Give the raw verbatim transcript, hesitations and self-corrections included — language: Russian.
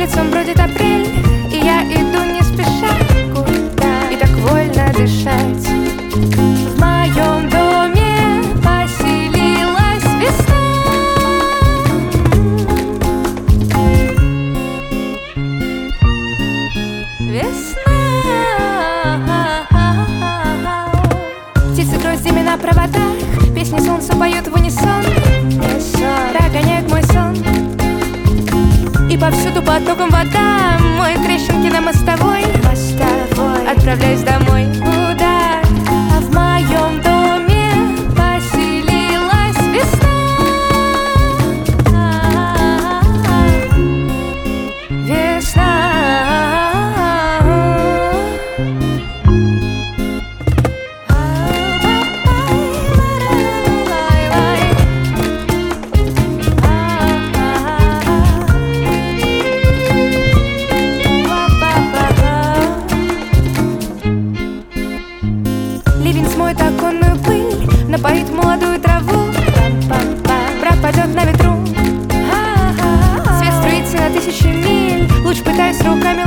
улицам бродит апрель, и я иду не спеша куда, и так вольно дышать. В моем доме поселилась весна. Весна. Птицы гроздями на проводах, песни солнца поют в унисон. Догоняет мой сон, и повсюду потоком вода. Мой трещинки на мостовой, мостовой. Отправляюсь домой. Куда? А в моем доме поселилась весна. Весна. Ливень смоет оконную пыль, напоит молодую траву. Пропадет на ветру. Свет струится на тысячи миль, луч пытаясь руками